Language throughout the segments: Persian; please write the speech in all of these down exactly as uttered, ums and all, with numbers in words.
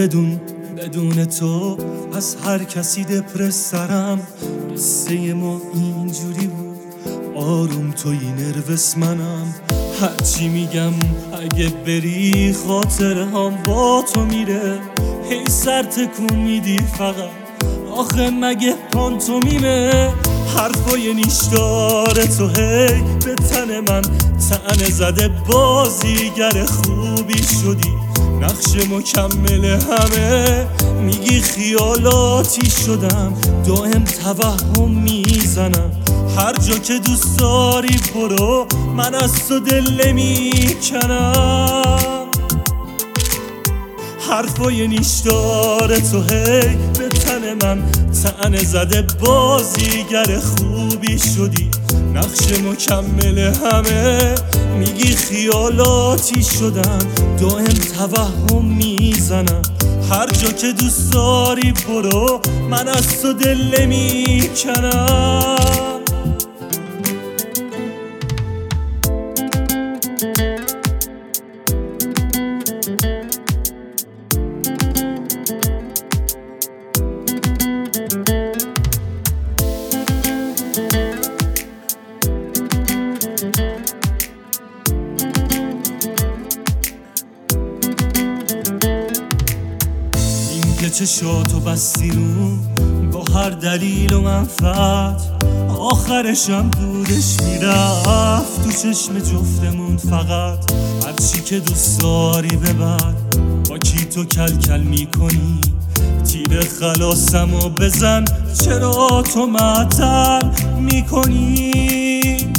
بدون بدون تو از هر کسی دپرس سرم. قصه ما اینجوری بود، آروم توی نروس منم. هرچی میگم اگه بری خاطره هم با تو میره. هی سر تکون میدی فقط، آخه مگه پانتومیمه؟ حرفای نیشدار تو هی به تن من طعنه زده. بازیگر خوبی شدی، نقش مکمل همه. میگی خیالاتی شدم، دائم توهم میزنم. هر جا که دوست داری برو، من از تو دل نمیکنم. حرفای نیشدار تو هی به تن من طعنه زده. بازیگر خوبی شدی، نقش مکمل همه. میگی خیالاتی شدم، دائم توهم میزنم. هر جا که دوست داری برو، من از تو دل نمیکنم. که چشاتو بستی رو با هر دلیل و منفعت، آخرشم دودش میرفت تو چشم جفتمون. فقط هرچی که دوست داری ببر، با کی تو کل کل میکنی. تیر خلاصمو بزن، چرا تو معطل میکنی؟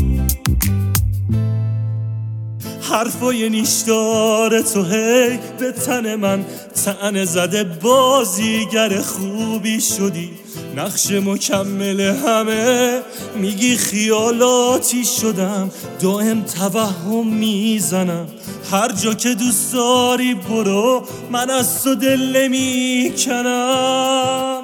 حرفای نیشدار تو هی به تن من طعنه زده. بازیگر خوبی شدی، نقش مکمل همه. میگی خیالاتی شدم، دائم توهم میزنم. هر جا که دوست داری برو، من از تو دل نمیکنم.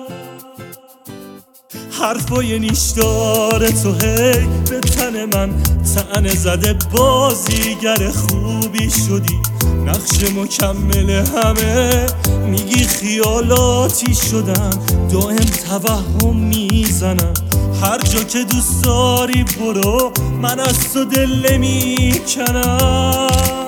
حرفای نیشدار تو هی به تن من طعنه زده. بازیگر خوبی شدی، نقش مکمل همه. میگی خیالاتی شدم، دائم توهم میزنم. هر جا که دوست داری برو، من از تو دل نمیکنم.